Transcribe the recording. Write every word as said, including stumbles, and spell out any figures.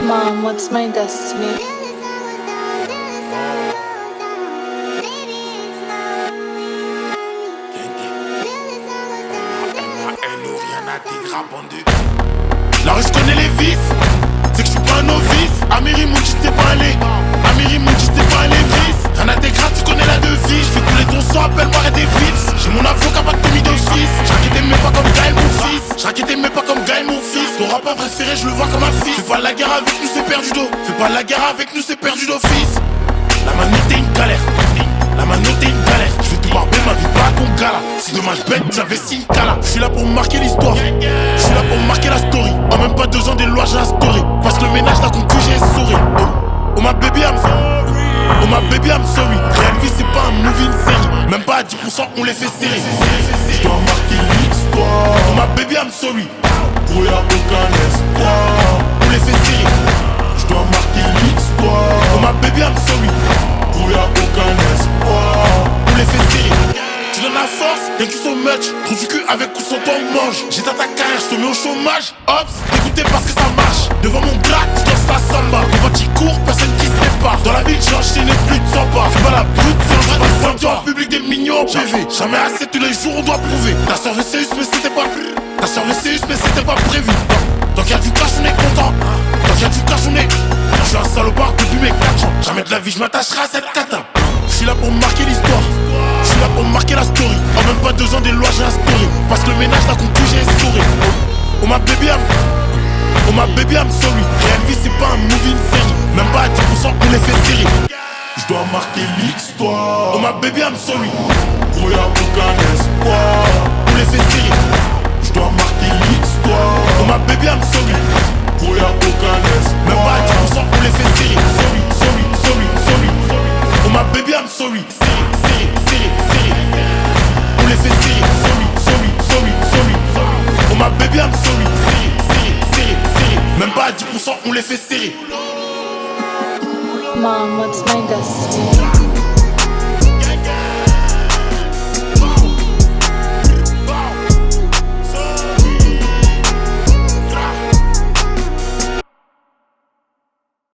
Mom, what's my destiny? La rue, je connais les vices, c'est que je suis pas un novice. Amiri Mouch, t'es pas allé. Amiri Mouch, t'es pas allé vice. Rien à tes grades, tu connais la devise. Je fais couler ton sang, appelle-moi et des fils. J'ai mon avocat, pas de commis d'office. J'raquettais mais pas comme Gaël mon fils. J'raquettais mais pas comme Gaël mon fils. Ton rappeur préféré, je le vois comme un fils. Fais pas la guerre avec nous, c'est perdu d'eau. Fais pas la guerre avec nous, c'est perdu d'office. La mano t'es une galère. La mano t'es une galère. Je vais tout barber ma vie, pas ton gala. C'est dommage bête, j'investis une cala. Je suis là pour marquer l'histoire. Je suis là pour marquer la story. En même pas deux ans des lois, j'ai la story. Parce que le ménage l'a conclu, j'ai souri. Oh, oh ma baby, I'm sorry. Oh ma baby, I'm sorry. Réelle vie, c'est pas un movie, une série. Même pas à dix pour cent, on les fait serrer. Je dois marquer l'histoire. Oh ma baby, I'm sorry. Pour y'a aucun espoir. On les fait serrer. Je dois marquer l'histoire. Oh ma baby, I'm sorry. Pour y'a aucun espoir. On les fait serrer. Tu donnes la force, y'a que so much. Trouve du cul avec ou sans temps mange. J'éteins ta carrière, je te mets au chômage. Hops, écoutez parce que ça marche. Devant mon gars, je danse la samba. Devant t'y cours, personne qui se sépare. Dans la ville, j'ai enchaîné plus de cent pas. Fais pas la brute, c'est un vrai sympa. En public des mignons en privé. Jamais assez, tous les jours on doit prouver. T'as servi C U S mais c'était pas. T'as servi C U S mais c'était pas prévu. Donc y'a du cash, on est content. Donc y'a du cash, on est. Je suis un salopard depuis mes quatre ans. Jamais de la vie, je m'attacherai à cette cata. Je suis là pour marquer l'histoire. Je suis là pour marquer la story. En même pas deux ans des lois, j'ai la story. Parce que le ménage l'a conclu, j'ai souri. Oh ma baby, I'm Oh ma baby, I'm sorry. Réelle vie, c'est pas un movie, une série. Même pas à dix pour cent, on les fait serrer. Je dois marquer l'histoire. Oh ma baby, I'm sorry. Pour y'a aucun espoir. On les fait serrer. Je dois marquer l'histoire. Oh ma baby, I'm sorry. Pour y'a aucun espoir. Même pas à dix pour cent, on les fait serrer. Sorry, sorry, sorry, sorry. Oh ma baby, I'm sorry. Serré, serré, serré, serré. On les fait serrer. Sorry, sorry, sorry, sorry. Oh ma baby, I'm sorry. Serré, serré, serré, serré. Même pas à dix pour cent, on les fait serrer. Mom, what's my destiny?